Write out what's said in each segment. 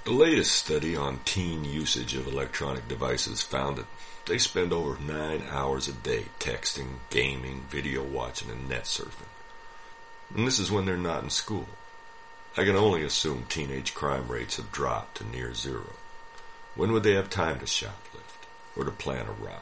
The latest study on teen usage of electronic devices found that they spend over 9 hours a day texting, gaming, video watching, and net surfing. And this is when they're not in school. I can only assume teenage crime rates have dropped to near zero. When would they have time to shoplift or to plan a robbery?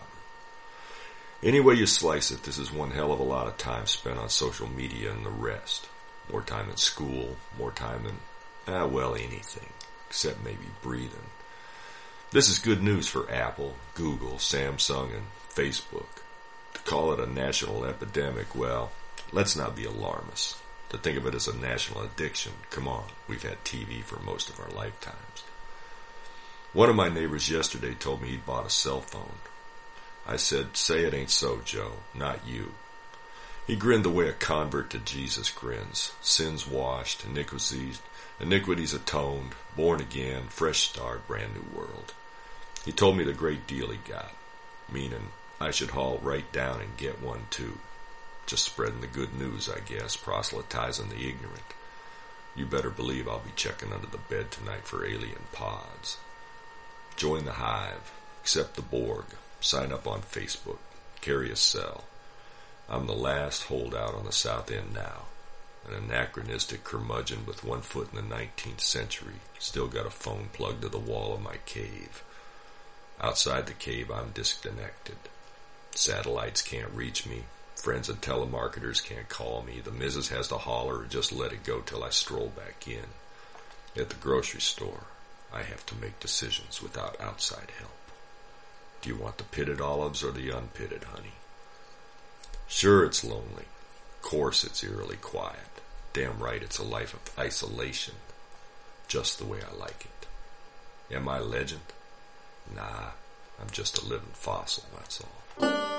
Any way you slice it, this is one hell of a lot of time spent on social media and the rest. More time in school, more time than, anything. Except maybe breathing. This is good news for Apple, Google, Samsung, and Facebook. To call it a national epidemic, well, let's not be alarmists. To think of it as a national addiction, come on, we've had TV for most of our lifetimes. One of my neighbors yesterday told me he'd bought a cell phone. I said, say it ain't so, Joe, not you. He grinned the way a convert to Jesus grins. Sins washed, iniquities atoned, born again, fresh start, brand new world. He told me the great deal he got, meaning I should haul right down and get one too. Just spreading the good news, I guess, proselytizing the ignorant. You better believe I'll be checking under the bed tonight for alien pods. Join the hive, accept the Borg, sign up on Facebook, carry a cell. I'm the last holdout on the South End now. An anachronistic curmudgeon with one foot in the 19th century, still got a phone plugged to the wall of my cave. Outside the cave, I'm disconnected. Satellites can't reach me. Friends and telemarketers can't call me. The missus has to holler or just let it go till I stroll back in. At the grocery store, I have to make decisions without outside help. Do you want the pitted olives or the unpitted, honey? Sure, it's lonely. Of course, it's eerily quiet. Damn right, it's a life of isolation. Just the way I like it. Am I a legend? Nah, I'm just a living fossil, that's all.